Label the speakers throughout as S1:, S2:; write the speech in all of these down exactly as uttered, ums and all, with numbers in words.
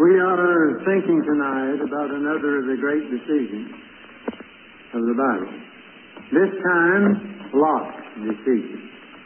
S1: We are thinking tonight about another of the great decisions of the Bible. This time, Lot's decision.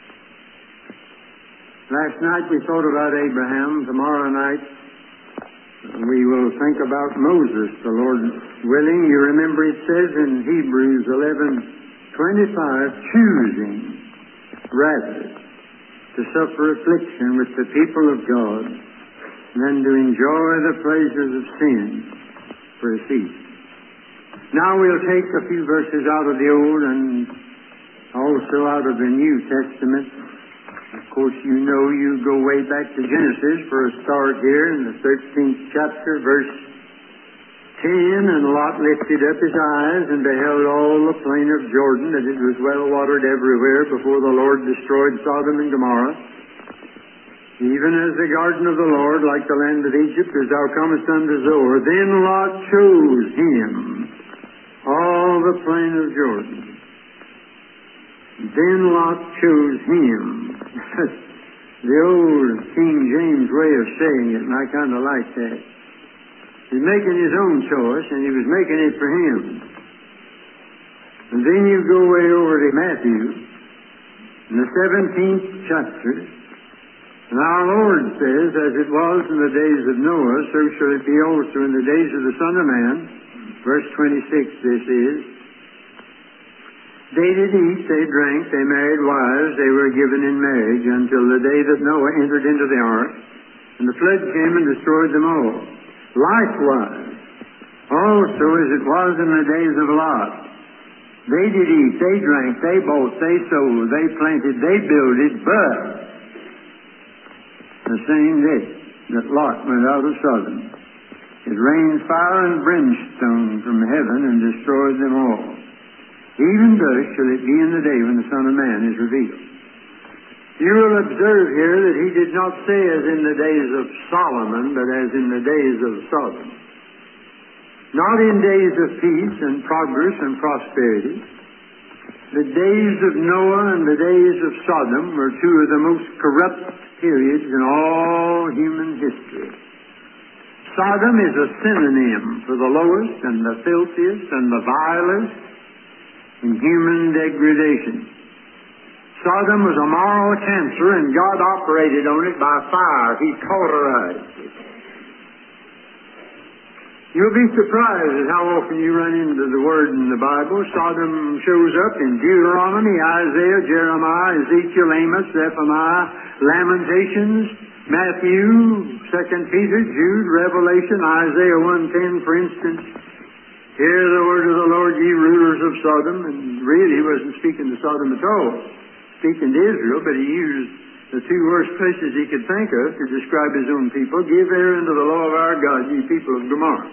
S1: Last night we thought about Abraham. Tomorrow night we will think about Moses, the Lord willing. You remember it says in Hebrews eleven twenty-five, choosing rather to suffer affliction with the people of God than to enjoy the pleasures of sin for a season. Now we'll take a few verses out of the Old and also out of the New Testament. Of course, you know you go way back to Genesis for a start here in the thirteenth chapter, verse ten. And Lot lifted up his eyes and beheld all the plain of Jordan, that it was well watered everywhere before the Lord destroyed Sodom and Gomorrah. Even as the garden of the Lord, like the land of Egypt, as thou comest unto Zoar. Then Lot chose him all the plain of Jordan. Then Lot chose him. The old King James way of saying it, and I kind of like that. He's making his own choice, and he was making it for him. And then you go way over to Matthew, in the seventeenth chapter. And our Lord says, as it was in the days of Noah, so shall it be also in the days of the Son of Man. Verse twenty-six, this is. They did eat, they drank, they married wives, they were given in marriage, until the day that Noah entered into the ark, and the flood came and destroyed them all. Likewise, also as it was in the days of Lot, they did eat, they drank, they bought, they sold, they planted, they builded, but the same day that Lot went out of Sodom, it rained fire and brimstone from heaven and destroyed them all. Even thus shall it be in the day when the Son of Man is revealed. You will observe here that he did not say as in the days of Solomon, but as in the days of Sodom. Not in days of peace and progress and prosperity. The days of Noah and the days of Sodom were two of the most corrupt periods in all human history. Sodom is a synonym for the lowest and the filthiest and the vilest in human degradation. Sodom was a moral cancer, and God operated on it by fire. He cauterized it. You'll be surprised at how often you run into the word in the Bible. Sodom shows up in Deuteronomy, Isaiah, Jeremiah, Ezekiel, Amos, Zephaniah, Lamentations, Matthew, Second Peter, Jude, Revelation, Isaiah one ten, for instance. Hear the word of the Lord, ye rulers of Sodom. And really, he wasn't speaking to Sodom at all. Speaking to Israel, but he used the two worst places he could think of to describe his own people. Give ear unto the law of our God, ye people of Gomorrah.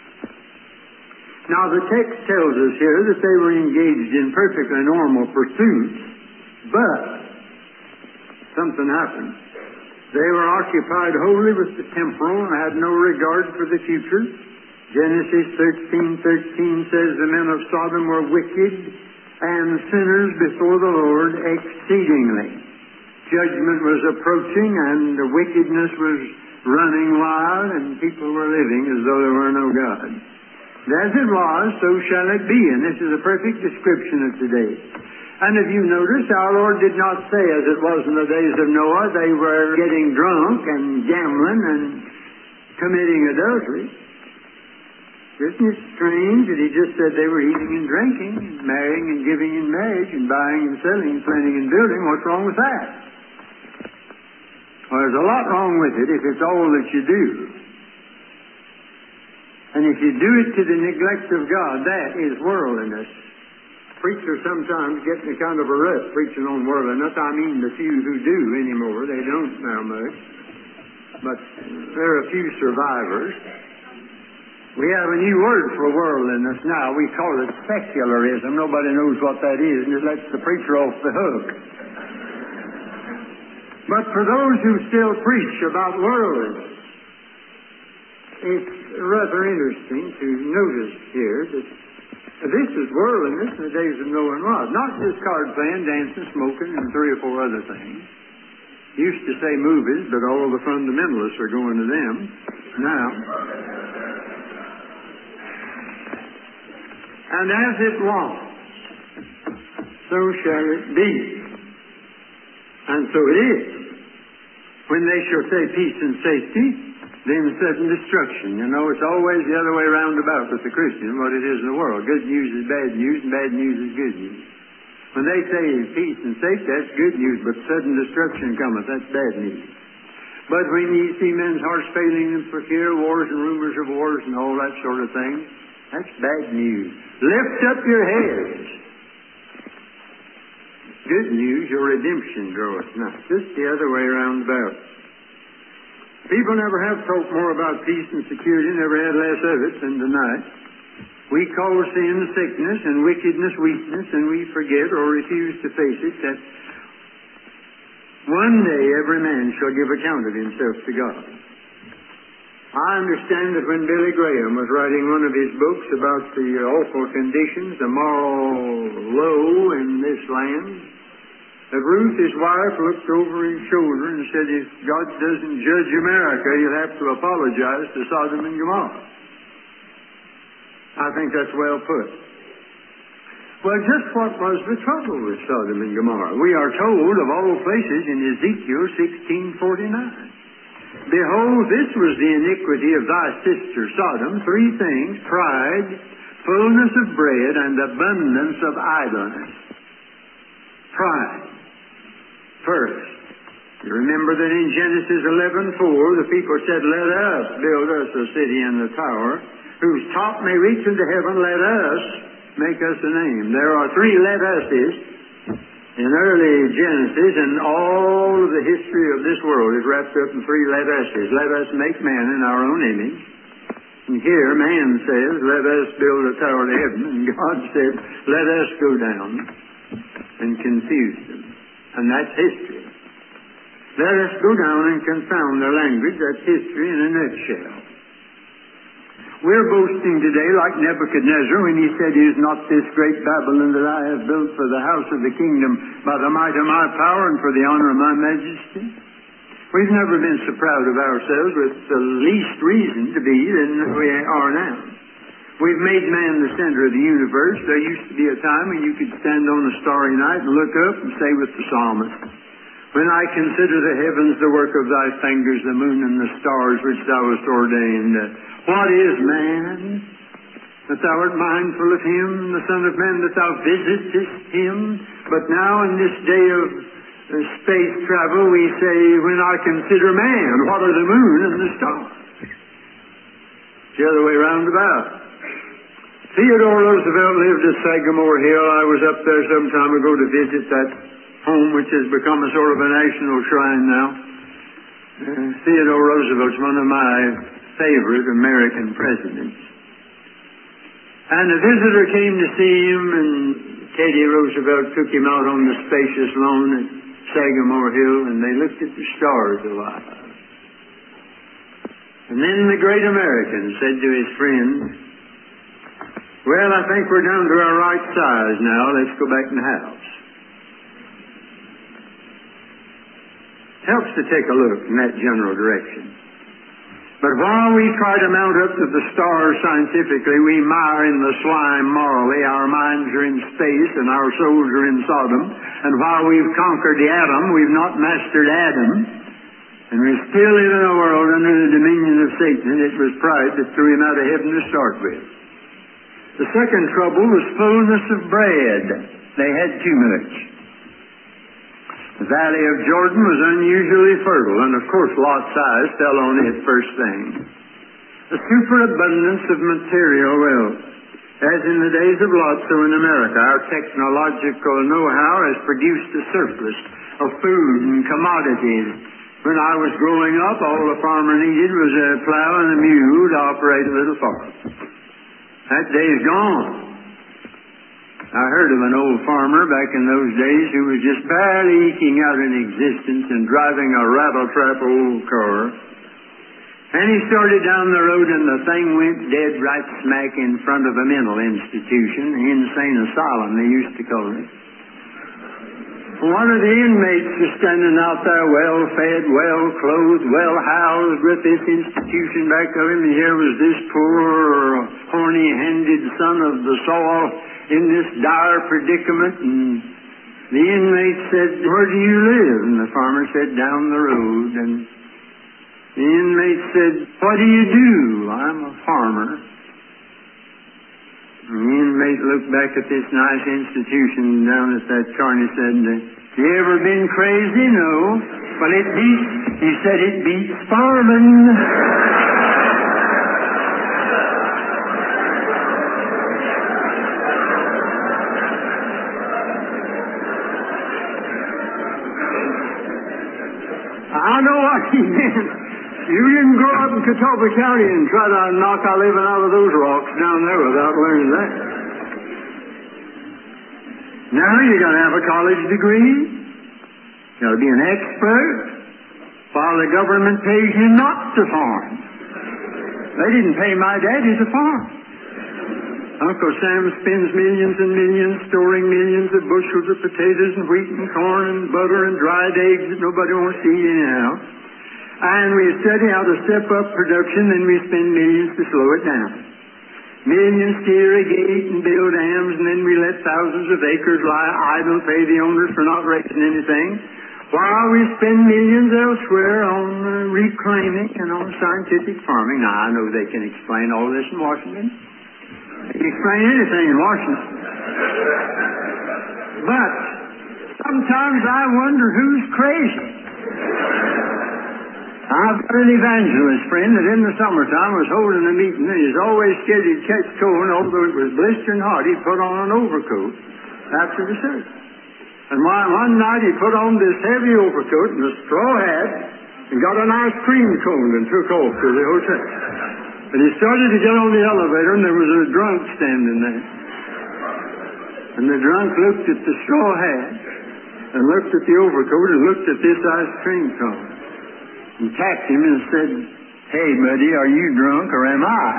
S1: Now, the text tells us here that they were engaged in perfectly normal pursuits, but something happened. They were occupied wholly with the temporal and had no regard for the future. Genesis thirteen thirteen says the men of Sodom were wicked and sinners before the Lord exceedingly. Judgment was approaching, and the wickedness was running wild, and people were living as though there were no God. And as it was, so shall it be. And this is a perfect description of today. And if you notice, our Lord did not say, as it was in the days of Noah, they were getting drunk and gambling and committing adultery. Isn't it strange that he just said they were eating and drinking, and marrying and giving in marriage, and buying and selling, and planting and building? What's wrong with that? Well, there's a lot wrong with it if it's all that you do. And if you do it to the neglect of God, that is worldliness. Preachers sometimes get in a kind of a rut preaching on worldliness. I mean the few who do anymore. They don't now much. But there are a few survivors. We have a new word for worldliness now. We call it secularism. Nobody knows what that is, and it lets the preacher off the hook. But for those who still preach about worldliness, it's rather interesting to notice here that this is worldliness in the days of Noah and Lot. Not just card playing, dancing, smoking, and three or four other things. Used to say movies, but all the fundamentalists are going to them. Now, and as it was, so shall it be. And so it is. When they shall say peace and safety, then sudden destruction. You know, it's always the other way round about with the Christian, what it is in the world. Good news is bad news, and bad news is good news. When they say peace and safety, that's good news, but sudden destruction cometh, that's bad news. But when ye see men's hearts failing them for fear, wars and rumors of wars and all that sort of thing, that's bad news. Lift up your heads. Good news, your redemption draweth nigh. Just the other way round about. People never have talked more about peace and security, never had less of it than tonight. We call sin sickness and wickedness weakness, and we forget or refuse to face it that one day every man shall give account of himself to God. I understand that when Billy Graham was writing one of his books about the awful conditions, the moral low in this land, that Ruth, his wife, looked over his shoulder and said, if God doesn't judge America, he'll have to apologize to Sodom and Gomorrah. I think that's well put. Well, just what was the trouble with Sodom and Gomorrah? We are told, of all places, in Ezekiel sixteen forty-nine, behold, this was the iniquity of thy sister Sodom, three things, pride, fullness of bread, and abundance of idleness. Pride. First, you remember that in Genesis eleven four, the people said, let us build us a city and a tower, whose top may reach into heaven, let us make us a name. There are three let us's in early Genesis, and all of the history of this world is wrapped up in three let us's. Let us make man in our own image. And here man says, let us build a tower to heaven. And God said, let us go down and confuse them. And that's history. Let us go down and confound their language. That's history in a nutshell. We're boasting today like Nebuchadnezzar when he said, is not this great Babylon that I have built for the house of the kingdom by the might of my power and for the honor of my majesty? We've never been so proud of ourselves with the least reason to be than we are now. We've made man the center of the universe. There used to be a time when you could stand on a starry night and look up and say with the psalmist, when I consider the heavens, the work of thy fingers, the moon and the stars which thou hast ordained, what is man, that thou art mindful of him, the Son of Man, that thou visitest him? But now in this day of uh, space travel, we say, when I consider man, what are the moon and the stars? It's the other way round about. Theodore Roosevelt lived at Sagamore Hill. I was up there some time ago to visit that home, which has become a sort of a national shrine now. Uh, Theodore Roosevelt's one of my favorite American presidents. And a visitor came to see him, and Teddy Roosevelt took him out on the spacious lawn at Sagamore Hill, and they looked at the stars a while. And then the great American said to his friend, well, I think we're down to our right size now. Let's go back in the house. Helps to take a look in that general direction. But while we try to mount up to the stars scientifically, we mire in the slime morally. Our minds are in space and our souls are in Sodom. And while we've conquered the atom, we've not mastered Adam. And we still live in a world under the dominion of Satan. It was pride that threw him out of heaven to start with. The second trouble was fullness of bread. They had too much. The valley of Jordan was unusually fertile, and of course Lot's eyes fell on it first thing. The superabundance of material wealth. As in the days of Lot, so in America, our technological know-how has produced a surplus of food and commodities. When I was growing up, all the farmer needed was a plow and a mule to operate a little farm. That day's gone. I heard of an old farmer back in those days who was just barely eking out an existence and driving a rattle-trap old car. And he started down the road and the thing went dead right smack in front of a mental institution, insane asylum they used to call it. One of the inmates was standing out there, well-fed, well-clothed, well-housed with this institution back of him, and here was this poor, horny-handed son of the soil in this dire predicament. And the inmate said, "Where do you live?" And the farmer said, "Down the road." And the inmate said, "What do you do?" "I'm a farmer." And the inmate looked back at this nice institution down at that car and he said, "You ever been crazy?" "No." "Well, it beats," he said, "it beats farming." I know what he meant. You didn't grow up in Catawba County and try to knock our living out of those rocks down there without learning that. Now you got to have a college degree. You got to be an expert, while the government pays you not to farm. They didn't pay my daddy to farm. Uncle Sam spends millions and millions storing millions of bushels of potatoes and wheat and corn and butter and dried eggs that nobody wants to eat anyhow. And we study how to step up production, then we spend millions to slow it down. Millions to irrigate and build dams, and then we let thousands of acres lie idle, pay the owners for not raising anything, while we spend millions elsewhere on uh, reclaiming and on scientific farming. Now, I know they can explain all this in Washington. They can explain anything in Washington. But sometimes I wonder who's crazy. I've got an evangelist friend that in the summertime was holding a meeting, and he's always scheduled to catch cold, and although it was blistering hot, he'd put on an overcoat after the service. And one, one night he put on this heavy overcoat and a straw hat and got an ice cream cone and took off to the hotel. And he started to get on the elevator, and there was a drunk standing there. And the drunk looked at the straw hat and looked at the overcoat and looked at this ice cream cone. And tapped him and said, "Hey, buddy, are you drunk or am I?"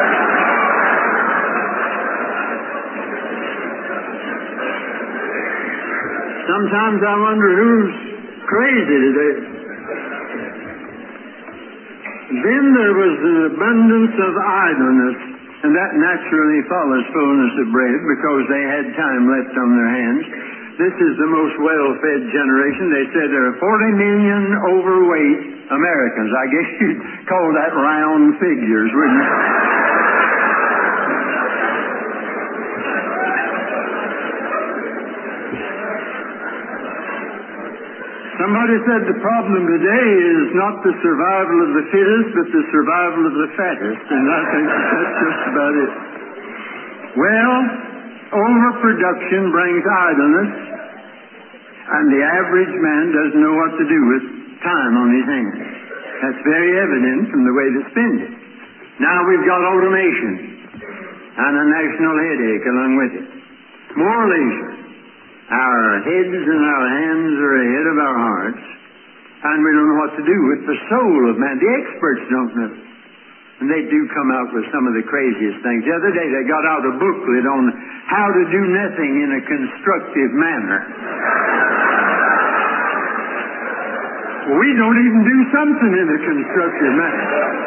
S1: Sometimes I wonder who's crazy today. Then there was an abundance of idleness, and that naturally follows fullness of bread because they had time left on their hands. This is the most well-fed generation. They said there are forty million overweight Americans. I guess you'd call that round figures, wouldn't you? Somebody said the problem today is not the survival of the fittest, but the survival of the fattest, and I think that's just about it. Well, overproduction brings idleness, and the average man doesn't know what to do with time on his hands. That's very evident from the way they spend it. Now we've got automation and a national headache along with it. More leisure. Our heads and our hands are ahead of our hearts, and we don't know what to do with the soul of man. The experts don't know. And they do come out with some of the craziest things. The other day they got out a booklet on how to do nothing in a constructive manner. Well, we don't even do something in a constructive manner.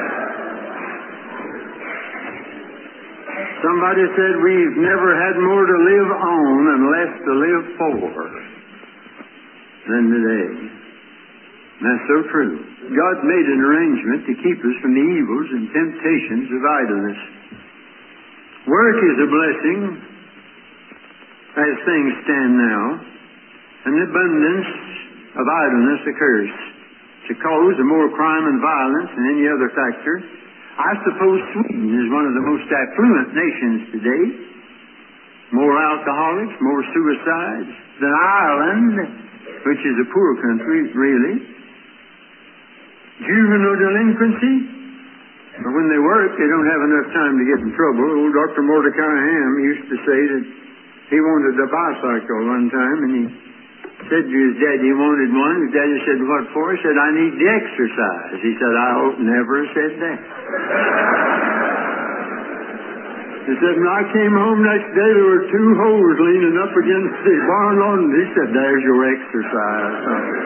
S1: Somebody said we've never had more to live on and less to live for than today. And that's so true. God made an arrangement to keep us from the evils and temptations of idleness. Work is a blessing as things stand now, and abundance of idleness occurs. It's a cause of more crime and violence than any other factor. I suppose Sweden is one of the most affluent nations today. More alcoholics, more suicides than Ireland, which is a poor country, really. Juvenile delinquency. But when they work, they don't have enough time to get in trouble. Old Doctor Mordecai Ham used to say that he wanted a bicycle one time, and he said to his daddy he wanted one. His daddy said, "What for?" He said, "I need the exercise." He said, "I hope never said that." He said, when I came home next day, there were two hoes leaning up against the barn lawn. And he said, there's your exercise.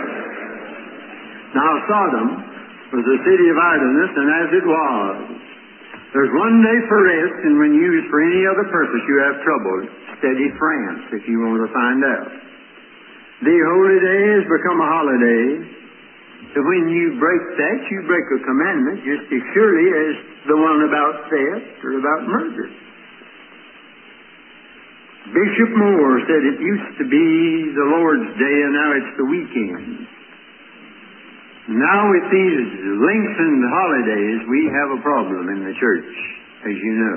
S1: Now, Sodom was a city of idleness, and as it was, there's one day for rest, and when used for any other purpose, you have trouble. Steady France, if you want to find out. The holy day has become a holiday. So when you break that, you break a commandment just as surely as the one about theft or about murder. Bishop Moore said it used to be the Lord's Day, and now it's the weekend. Now with these lengthened holidays, we have a problem in the church, as you know.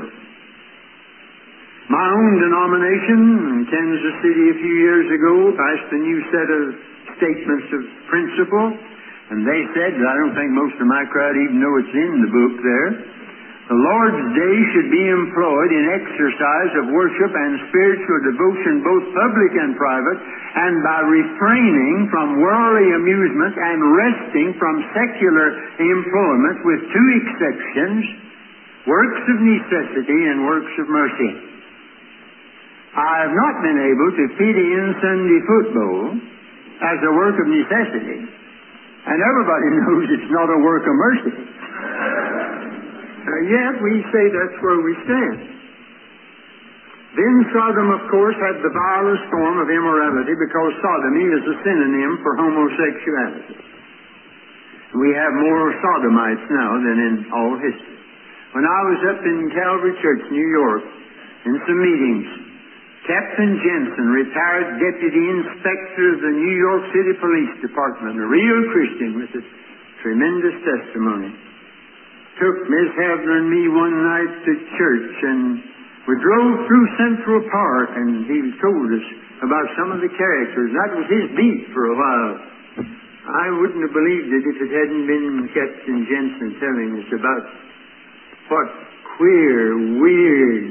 S1: My own denomination in Kansas City a few years ago passed a new set of statements of principle, and they said, I don't think most of my crowd even know it's in the book there, the Lord's Day should be employed in exercise of worship and spiritual devotion, both public and private, and by refraining from worldly amusement and resting from secular employment, with two exceptions, works of necessity and works of mercy. I have not been able to fit in Sunday football as a work of necessity, and everybody knows it's not a work of mercy. Uh, yet we say that's where we stand. Then Sodom, of course, had the vilest form of immorality, because sodomy is a synonym for homosexuality. We have more sodomites now than in all history. When I was up in Calvary Church, New York, in some meetings, Captain Jensen, retired Deputy Inspector of the New York City Police Department, a real Christian with a tremendous testimony, took Miss Havner and me one night to church, and we drove through Central Park, and he told us about some of the characters. That was his beat for a while. I wouldn't have believed it if it hadn't been Captain Jensen telling us about what queer, weird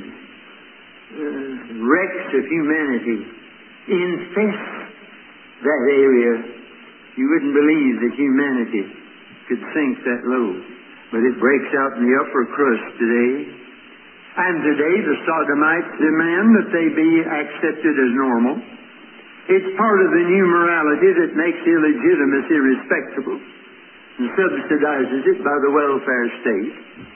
S1: uh, wrecks of humanity infest that area. You wouldn't believe that humanity could sink that low. But it breaks out in the upper crust today. And today the sodomites demand that they be accepted as normal. It's part of the new morality that makes illegitimacy respectable and subsidizes it by the welfare state.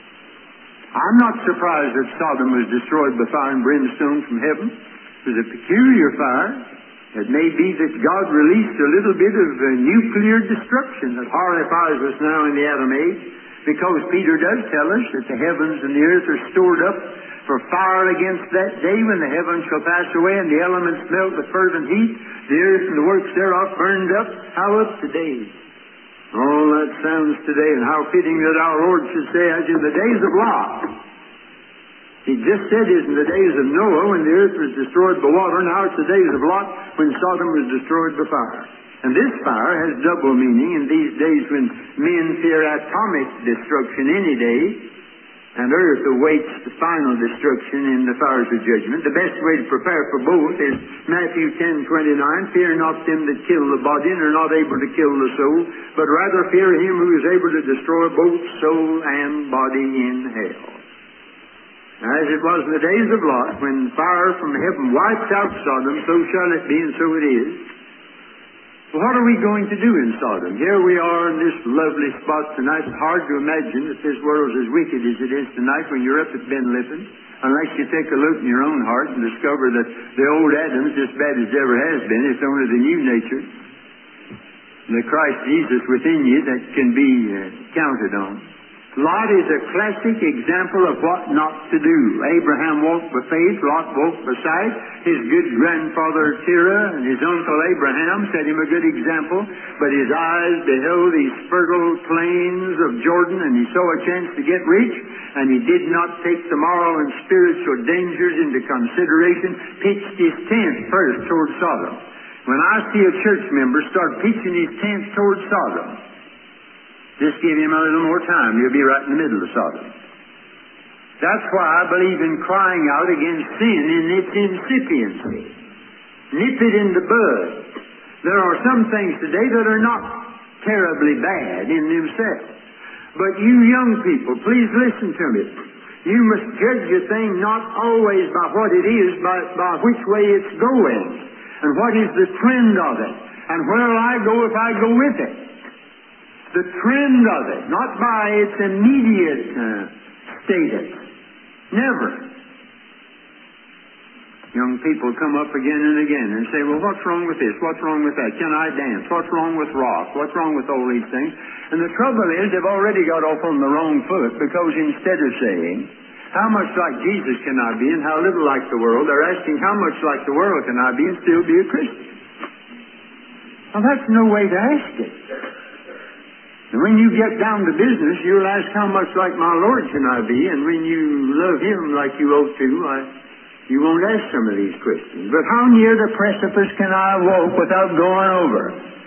S1: I'm not surprised that Sodom was destroyed by fire and brimstone from heaven. It was a peculiar fire. It may be that God released a little bit of uh, nuclear destruction that horrifies us now in the Atom Age, because Peter does tell us that the heavens and the earth are stored up for fire against that day when the heavens shall pass away and the elements melt with fervent heat, the earth and the works thereof burned up. How up to date? All that sounds today, and how fitting that our Lord should say, as in the days of Lot. He just said it in the days of Noah when the earth was destroyed by water. Now it's the days of Lot when Sodom was destroyed by fire. And this fire has double meaning in these days when men fear atomic destruction any day, and earth awaits the final destruction in the fires of judgment. The best way to prepare for both is Matthew ten twenty-nine, fear not them that kill the body and are not able to kill the soul, but rather fear him who is able to destroy both soul and body in hell. As it was in the days of Lot, when fire from heaven wiped out Sodom, so shall it be, and so it is. Well, what are we going to do in Sodom? Here we are in this lovely spot tonight. It's hard to imagine that this world's as wicked as it is tonight when you're up at Ben Lippen, unless you take a look in your own heart and discover that the old Adam's as bad as ever has been. It's only the new nature, the Christ Jesus within you, that can be uh, counted on. Lot is a classic example of what not to do. Abraham walked by faith, Lot walked by sight. His good grandfather Terah and his uncle Abraham set him a good example, but his eyes beheld these fertile plains of Jordan, and he saw a chance to get rich, and he did not take the moral and spiritual dangers into consideration, pitched his tent first toward Sodom. When I see a church member start pitching his tent toward Sodom, just give him a little more time. He'll be right in the middle of Sodom. That's why I believe in crying out against sin in its incipiency. Nip it in the bud. There are some things today that are not terribly bad in themselves. But you young people, please listen to me. You must judge a thing not always by what it is, but by which way it's going, and what is the trend of it, and where'll I go if I go with it. The trend of it, not by its immediate uh, status. Never. Young people come up again and again and say, well, what's wrong with this? What's wrong with that? Can I dance? What's wrong with rock? What's wrong with all these things? And the trouble is they've already got off on the wrong foot, because instead of saying, how much like Jesus can I be and how little like the world, they're asking, how much like the world can I be and still be a Christian? Well, that's no way to ask it. And when you get down to business, you'll ask, how much like my Lord can I be? And when you love Him like you ought to, I... you won't ask some of these questions. But how near the precipice can I walk without going over?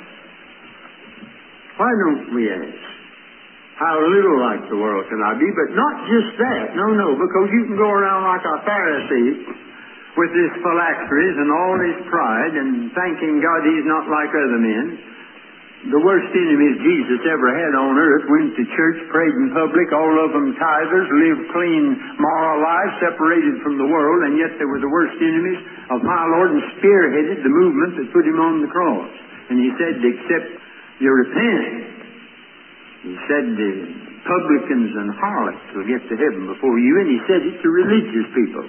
S1: Why don't we ask, how little like the world can I be? But not just that. No, no, because you can go around like a Pharisee with his phylacteries and all his pride and thanking God he's not like other men. The worst enemies Jesus ever had on earth went to church, prayed in public, all of them tithers, lived clean, moral lives, separated from the world, and yet they were the worst enemies of my Lord and spearheaded the movement that put Him on the cross. And He said, except you repent, He said, the publicans and harlots will get to heaven before you, and He said it to religious people.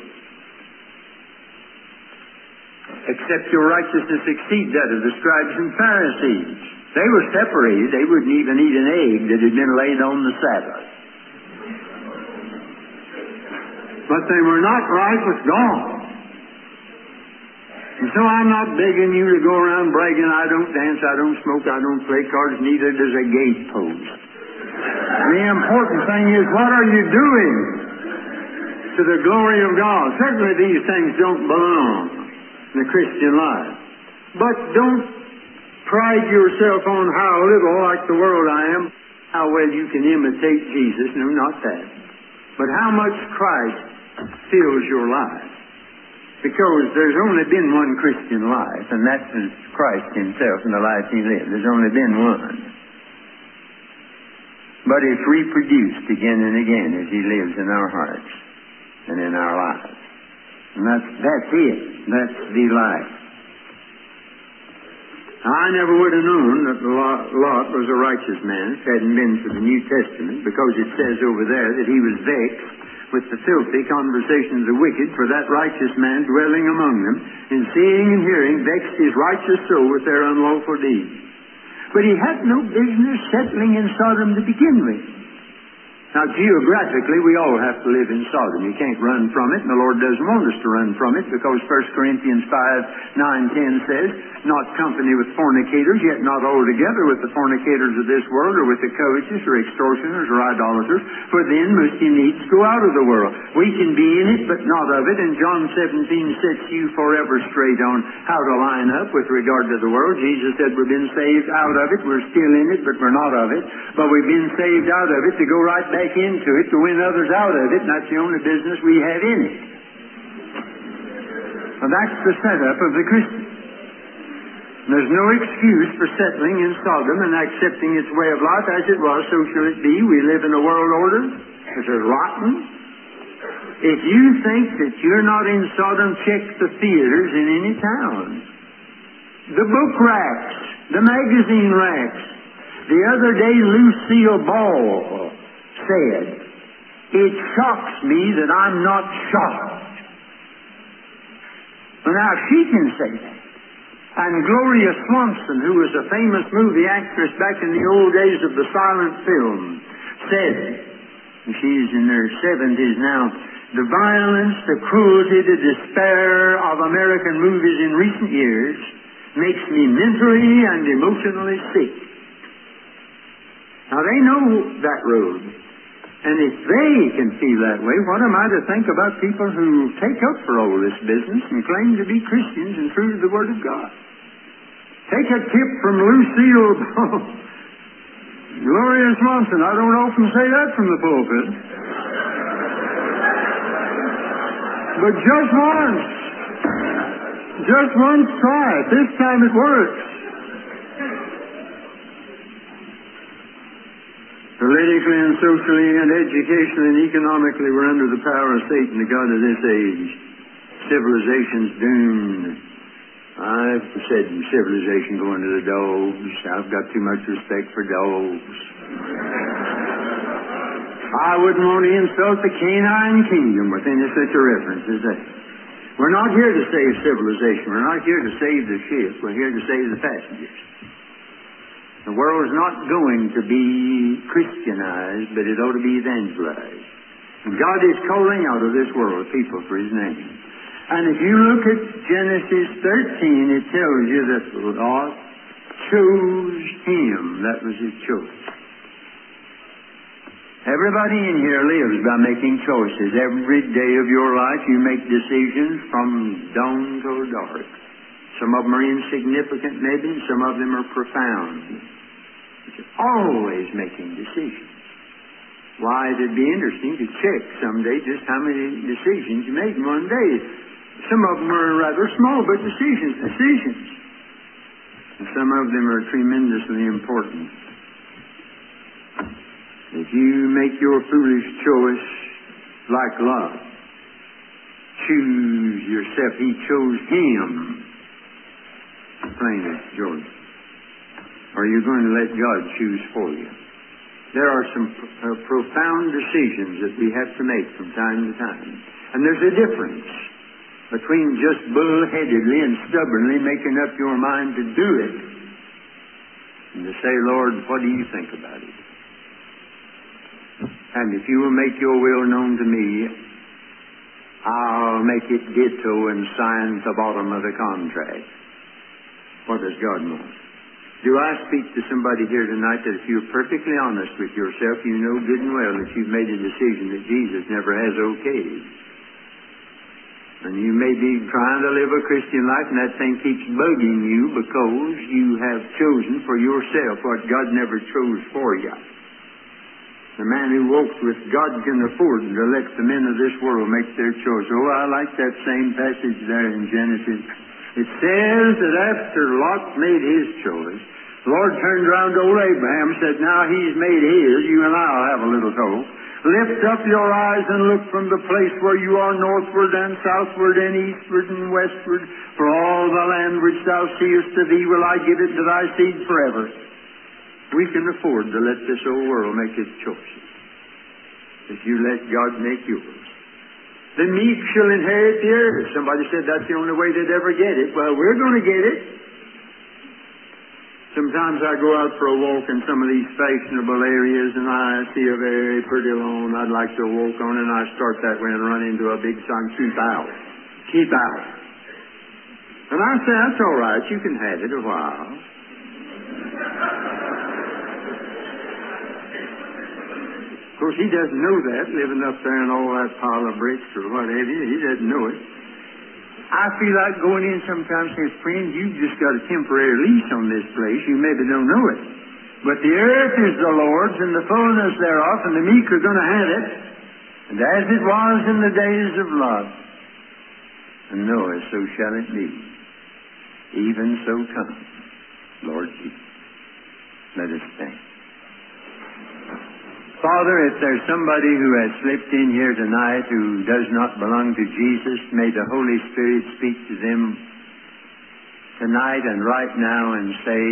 S1: Except your righteousness exceed that of the scribes and Pharisees. They were separated. They wouldn't even eat an egg that had been laid on the Sabbath. But they were not right with God. And so I'm not begging you to go around bragging, I don't dance, I don't smoke, I don't play cards, neither does a gatepost. The important thing is, what are you doing to the glory of God? Certainly these things don't belong in the Christian life. But don't pride yourself on how little like the world I am, how well you can imitate Jesus. No, not that. But how much Christ fills your life. Because there's only been one Christian life, and that's Christ Himself and the life He lived. There's only been one. But it's reproduced again and again as He lives in our hearts and in our lives. And that's, that's it. That's the life. I never would have known that Lot was a righteous man if it hadn't been for the New Testament, because it says over there that he was vexed with the filthy conversation of the wicked, for that righteous man dwelling among them, and seeing and hearing vexed his righteous soul with their unlawful deeds. But he had no business settling in Sodom to begin with. Now, geographically, we all have to live in Sodom. You can't run from it, and the Lord doesn't want us to run from it, because First Corinthians five, nine, ten says, not company with fornicators, yet not altogether with the fornicators of this world, or with the covetous, or extortioners, or idolaters, for then must ye needs go out of the world. We can be in it, but not of it, and John seventeen sets you forever straight on how to line up with regard to the world. Jesus said we've been saved out of it, we're still in it, but we're not of it, but we've been saved out of it to go right back into it, to win others out of it, and that's the only business we have in it. And that's the setup of the Christian. There's no excuse for settling in Sodom and accepting its way of life as it was, so shall it be. We live in a world order that is rotten. If you think that you're not in Sodom, check the theaters in any town. The book racks, the magazine racks. The other day, Lucille Ball said, it shocks me that I'm not shocked. Well, now, she can say that. And Gloria Swanson, who was a famous movie actress back in the old days of the silent film, said, and she's in her seventies now, the violence, the cruelty, the despair of American movies in recent years makes me mentally and emotionally sick. Now, they know that road. And if they can feel that way, what am I to think about people who take up for all this business and claim to be Christians and true to the Word of God? Take a tip from Lucille Ball. Gloria Swanson. I don't often say that from the pulpit. But just once. Just once try it. This time it works. The Politically and socially and educationally and economically, we're under the power of Satan, the god of this age. Civilization's doomed. I've said civilization going to the dogs. I've got too much respect for dogs. I wouldn't want to insult the canine kingdom with any such a reference as that. We're not here to save civilization. We're not here to save the ship. We're here to save the passengers. The world is not going to be Christianized, but it ought to be evangelized. And God is calling out of this world people for His name. And if you look at Genesis thirteen, it tells you that God chose Him. That was His choice. Everybody in here lives by making choices. Every day of your life you make decisions from dawn till dark. Some of them are insignificant maybe, some of them are profound. But you're always making decisions. Why, it'd be interesting to check someday just how many decisions you made in one day. Some of them are rather small, but decisions, decisions. And some of them are tremendously important. If you make your foolish choice like Lot, choose yourself. He chose him. Plain as Jordan. Or are you going to let God choose for you? There are some uh, profound decisions that we have to make from time to time. And there's a difference between just bullheadedly and stubbornly making up your mind to do it and to say, Lord, what do you think about it? And if you will make your will known to me, I'll make it ditto and sign at the bottom of the contract. What does God want? Do I speak to somebody here tonight that if you're perfectly honest with yourself, you know good and well that you've made a decision that Jesus never has okayed? And you may be trying to live a Christian life and that thing keeps bugging you because you have chosen for yourself what God never chose for you. The man who walks with God can afford to let the men of this world make their choice. Oh, I like that same passage there in Genesis. It says that after Lot made his choice, the Lord turned around to old Abraham and said, now he's made his, you and I will have a little talk. Lift up your eyes and look from the place where you are northward and southward and eastward and westward. For all the land which thou seest to thee will I give it to thy seed forever. We can afford to let this old world make its choices. If you let God make yours. The meek shall inherit the earth. Somebody said that's the only way they'd ever get it. Well, we're going to get it. Sometimes I go out for a walk in some of these fashionable areas and I see a very pretty lawn I'd like to walk on, and I start that way and run into a big sign, keep out. Keep out. And I say, that's all right. You can have it a while. Of course, he doesn't know that, living up there in all that pile of bricks or what have you. He doesn't know it. I feel like going in sometimes and saying, friend, you've just got a temporary lease on this place. You maybe don't know it. But the earth is the Lord's and the fullness thereof, and the meek are going to have it. And as it was in the days of Lot and Noah, so shall it be. Even so come, Lord Jesus. Let us stand. Father, if there's somebody who has slipped in here tonight who does not belong to Jesus, may the Holy Spirit speak to them tonight and right now and say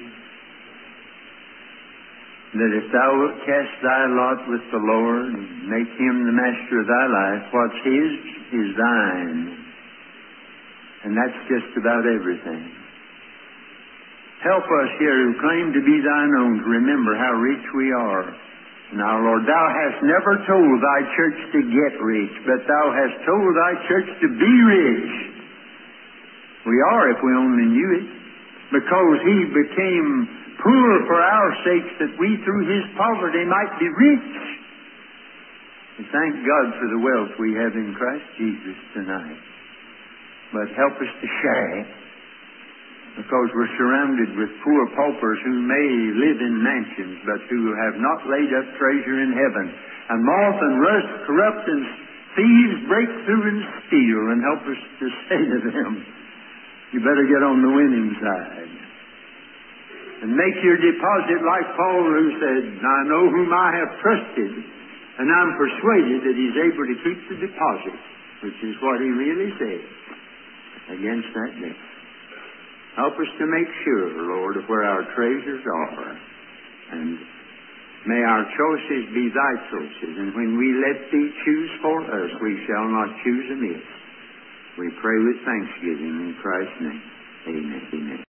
S1: that if thou wilt cast thy lot with the Lord and make him the master of thy life, what's his is thine. And that's just about everything. Help us here who claim to be thine own to remember how rich we are. Now, Lord, thou hast never told thy church to get rich, but thou hast told thy church to be rich. We are if we only knew it, because he became poor for our sakes that we through his poverty might be rich. And thank God for the wealth we have in Christ Jesus tonight. But help us to share it, because we're surrounded with poor paupers who may live in mansions, but who have not laid up treasure in heaven. And moth and rust corrupt, and thieves break through and steal. And help us to say to them, you better get on the winning side. And make your deposit like Paul, who said, I know whom I have trusted, and I'm persuaded that he's able to keep the deposit, which is what he really said, against that debt. Help us to make sure, Lord, of where our treasures are. And may our choices be thy choices. And when we let thee choose for us, we shall not choose amiss. We pray with thanksgiving in Christ's name. Amen. Amen.